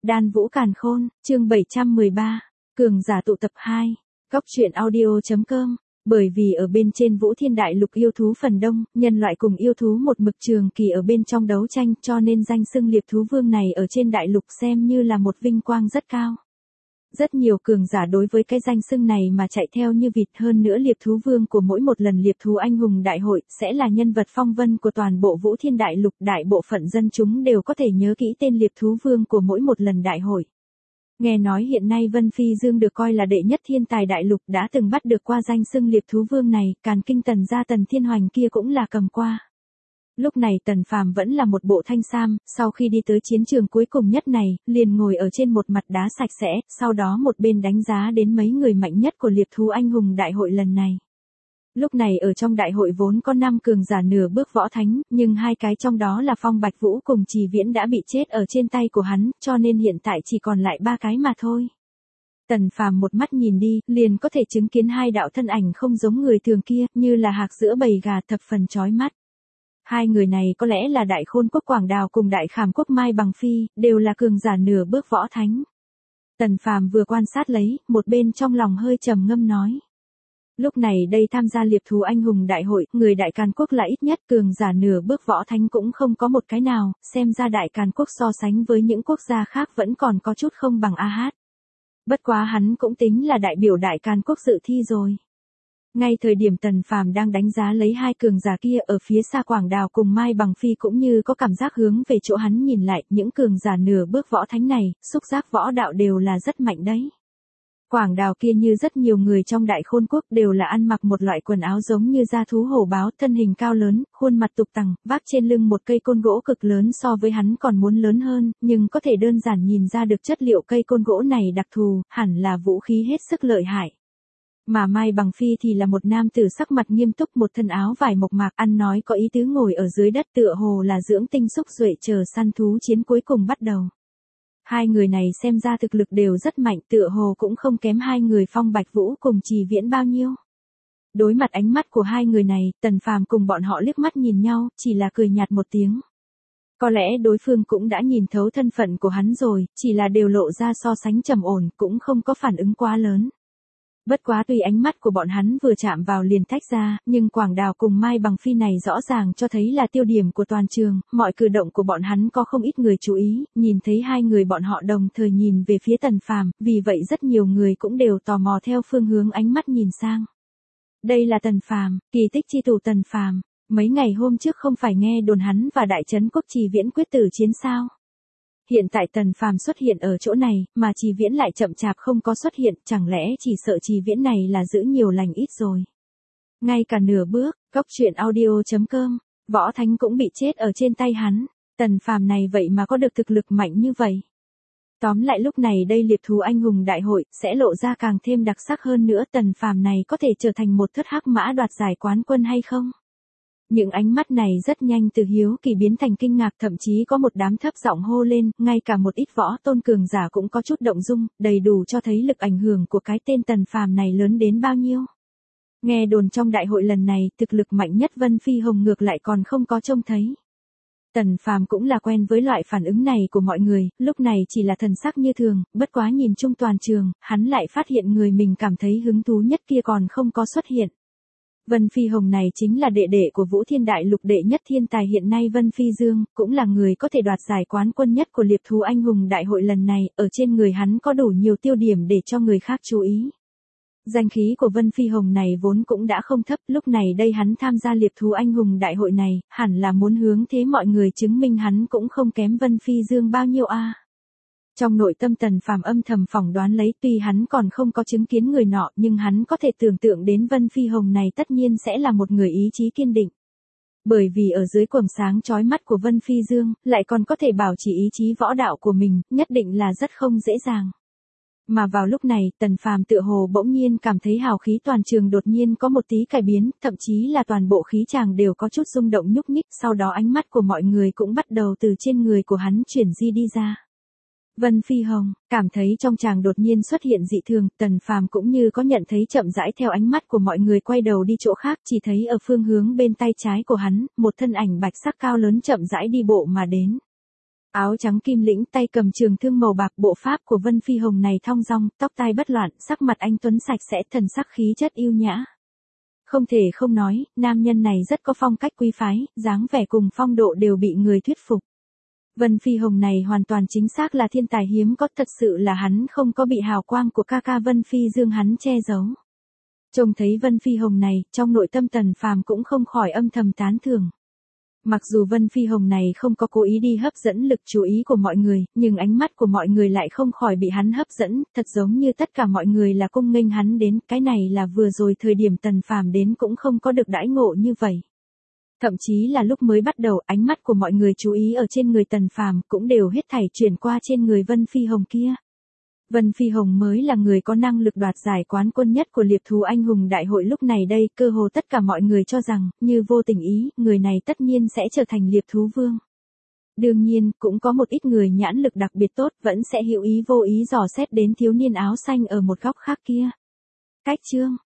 Đan Vũ Càn Khôn, chương 713, Cường giả tụ tập 2, Góc truyện audio.com. Bởi vì ở bên trên Vũ Thiên Đại Lục yêu thú phần đông, nhân loại cùng yêu thú một mực trường kỳ ở bên trong đấu tranh, cho nên danh xưng liệp thú vương này ở trên đại lục xem như là một vinh quang rất cao. Rất nhiều cường giả đối với cái danh xưng này mà chạy theo như vịt, hơn nữa liệp thú vương của mỗi một lần liệp thú anh hùng đại hội sẽ là nhân vật phong vân của toàn bộ Vũ Thiên Đại Lục, đại bộ phận dân chúng đều có thể nhớ kỹ tên liệp thú vương của mỗi một lần đại hội. Nghe nói hiện nay Vân Phi Dương được coi là đệ nhất thiên tài đại lục, đã từng bắt được qua danh xưng liệp thú vương này, Càn Kinh Tần gia Tần Thiên Hoành kia cũng là cầm qua. Lúc này Tần Phàm vẫn là một bộ thanh sam, sau khi đi tới chiến trường cuối cùng nhất này, liền ngồi ở trên một mặt đá sạch sẽ, sau đó một bên đánh giá đến mấy người mạnh nhất của liệp thú anh hùng đại hội lần này. Lúc này ở trong đại hội vốn có 5 cường giả nửa bước võ thánh, nhưng 2 cái trong đó là Phong Bạch Vũ cùng Trì Viễn đã bị chết ở trên tay của hắn, cho nên hiện tại chỉ còn lại 3 cái mà thôi. Tần Phàm một mắt nhìn đi, liền có thể chứng kiến 2 đạo thân ảnh không giống người thường kia, như là hạc giữa bầy gà, thập phần chói mắt. 2 người này có lẽ là Đại Khôn Quốc Quảng Đào cùng Đại Khảm Quốc Mai Bằng Phi, đều là cường giả nửa bước võ thánh. Tần Phàm vừa quan sát lấy, một bên trong lòng hơi trầm ngâm nói. Lúc này đây tham gia liệp thú anh hùng đại hội, người Đại Càn Quốc là ít nhất, cường giả nửa bước võ thánh cũng không có một cái nào, xem ra Đại Càn Quốc so sánh với những quốc gia khác vẫn còn có chút không bằng AH. Bất quá hắn cũng tính là đại biểu Đại Càn Quốc dự thi rồi. Ngay thời điểm Tần Phàm đang đánh giá lấy 2 cường giả kia, ở phía xa Quảng Đào cùng Mai Bằng Phi cũng như có cảm giác hướng về chỗ hắn nhìn lại, những cường giả nửa bước võ thánh này, xúc giác võ đạo đều là rất mạnh đấy. Quảng Đào kia như rất nhiều người trong Đại Khôn Quốc đều là ăn mặc một loại quần áo giống như da thú hổ báo, thân hình cao lớn, khuôn mặt tục tằng, vác trên lưng một cây côn gỗ cực lớn, so với hắn còn muốn lớn hơn, nhưng có thể đơn giản nhìn ra được chất liệu cây côn gỗ này đặc thù, hẳn là vũ khí hết sức lợi hại. Mà Mai Bằng Phi thì là một nam tử sắc mặt nghiêm túc, một thân áo vải mộc mạc, ăn nói có ý tứ, ngồi ở dưới đất tựa hồ là dưỡng tinh xúc duệ chờ săn thú chiến cuối cùng bắt đầu. 2 người này xem ra thực lực đều rất mạnh, tựa hồ cũng không kém 2 người Phong Bạch Vũ cùng Trì Viễn bao nhiêu. Đối mặt ánh mắt của 2 người này, Tần Phàm cùng bọn họ liếc mắt nhìn nhau, chỉ là cười nhạt một tiếng. Có lẽ đối phương cũng đã nhìn thấu thân phận của hắn rồi, chỉ là đều lộ ra so sánh trầm ổn, cũng không có phản ứng quá lớn. Bất quá tuy ánh mắt của bọn hắn vừa chạm vào liền tách ra, nhưng Quảng Đào cùng Mai Bằng Phi này rõ ràng cho thấy là tiêu điểm của toàn trường, mọi cử động của bọn hắn có không ít người chú ý, nhìn thấy 2 người bọn họ đồng thời nhìn về phía Tần Phàm, vì vậy rất nhiều người cũng đều tò mò theo phương hướng ánh mắt nhìn sang. Đây là Tần Phàm, kỳ tích chi thủ Tần Phàm, mấy ngày hôm trước không phải nghe đồn hắn và Đại Trấn Quốc Trì Viễn quyết tử chiến sao? Hiện tại Tần Phàm xuất hiện ở chỗ này, mà Trì Viễn lại chậm chạp không có xuất hiện, chẳng lẽ chỉ sợ Trì Viễn này là giữ nhiều lành ít rồi. Ngay cả nửa bước, Góc truyện audio.com, võ thánh cũng bị chết ở trên tay hắn, Tần Phàm này vậy mà có được thực lực mạnh như vậy. Tóm lại lúc này đây liệp thú anh hùng đại hội sẽ lộ ra càng thêm đặc sắc hơn nữa, Tần Phàm này có thể trở thành một thất hắc mã đoạt giải quán quân hay không? Những ánh mắt này rất nhanh từ hiếu kỳ biến thành kinh ngạc, thậm chí có một đám thấp giọng hô lên, ngay cả một ít võ tôn cường giả cũng có chút động dung, đầy đủ cho thấy lực ảnh hưởng của cái tên Tần Phàm này lớn đến bao nhiêu. Nghe đồn trong đại hội lần này, thực lực mạnh nhất Vân Phi Hồng ngược lại còn không có trông thấy. Tần Phàm cũng là quen với loại phản ứng này của mọi người, lúc này chỉ là thần sắc như thường, bất quá nhìn chung toàn trường, hắn lại phát hiện người mình cảm thấy hứng thú nhất kia còn không có xuất hiện. Vân Phi Hồng này chính là đệ đệ của Vũ Thiên Đại Lục đệ nhất thiên tài hiện nay Vân Phi Dương, cũng là người có thể đoạt giải quán quân nhất của liệp thú anh hùng đại hội lần này, ở trên người hắn có đủ nhiều tiêu điểm để cho người khác chú ý. Danh khí của Vân Phi Hồng này vốn cũng đã không thấp, lúc này đây hắn tham gia liệp thú anh hùng đại hội này, hẳn là muốn hướng thế mọi người chứng minh hắn cũng không kém Vân Phi Dương bao nhiêu a. Trong nội tâm Tần Phàm âm thầm phỏng đoán lấy, tuy hắn còn không có chứng kiến người nọ, nhưng hắn có thể tưởng tượng đến Vân Phi Hồng này tất nhiên sẽ là một người ý chí kiên định. Bởi vì ở dưới quầng sáng chói mắt của Vân Phi Dương, lại còn có thể bảo trì ý chí võ đạo của mình, nhất định là rất không dễ dàng. Mà vào lúc này, Tần Phàm tựa hồ bỗng nhiên cảm thấy hào khí toàn trường đột nhiên có một tí cải biến, thậm chí là toàn bộ khí chàng đều có chút rung động nhúc nhích, sau đó ánh mắt của mọi người cũng bắt đầu từ trên người của hắn chuyển di đi ra. Vân Phi Hồng, cảm thấy trong chàng đột nhiên xuất hiện dị thường, Tần Phàm cũng như có nhận thấy chậm rãi theo ánh mắt của mọi người quay đầu đi chỗ khác, chỉ thấy ở phương hướng bên tay trái của hắn, một thân ảnh bạch sắc cao lớn chậm rãi đi bộ mà đến. Áo trắng kim lĩnh, tay cầm trường thương màu bạc, bộ pháp của Vân Phi Hồng này thong dong, tóc tai bất loạn, sắc mặt anh tuấn sạch sẽ, thần sắc khí chất yêu nhã. Không thể không nói, nam nhân này rất có phong cách quý phái, dáng vẻ cùng phong độ đều bị người thuyết phục. Vân Phi Hồng này hoàn toàn chính xác là thiên tài hiếm có, thật sự là hắn không có bị hào quang của ca ca Vân Phi Dương hắn che giấu. Trông thấy Vân Phi Hồng này, trong nội tâm Tần Phàm cũng không khỏi âm thầm tán thưởng. Mặc dù Vân Phi Hồng này không có cố ý đi hấp dẫn lực chú ý của mọi người, nhưng ánh mắt của mọi người lại không khỏi bị hắn hấp dẫn, thật giống như tất cả mọi người là cung nghênh hắn đến, cái này là vừa rồi thời điểm Tần Phàm đến cũng không có được đãi ngộ như vậy. Thậm chí là lúc mới bắt đầu, ánh mắt của mọi người chú ý ở trên người Tần Phàm cũng đều hết thảy chuyển qua trên người Vân Phi Hồng kia. Vân Phi Hồng mới là người có năng lực đoạt giải quán quân nhất của liệp thú anh hùng đại hội lúc này đây, cơ hồ tất cả mọi người cho rằng, như vô tình ý, người này tất nhiên sẽ trở thành liệp thú vương. Đương nhiên, cũng có một ít người nhãn lực đặc biệt tốt, vẫn sẽ hữu ý vô ý dò xét đến thiếu niên áo xanh ở một góc khác kia. Cách chương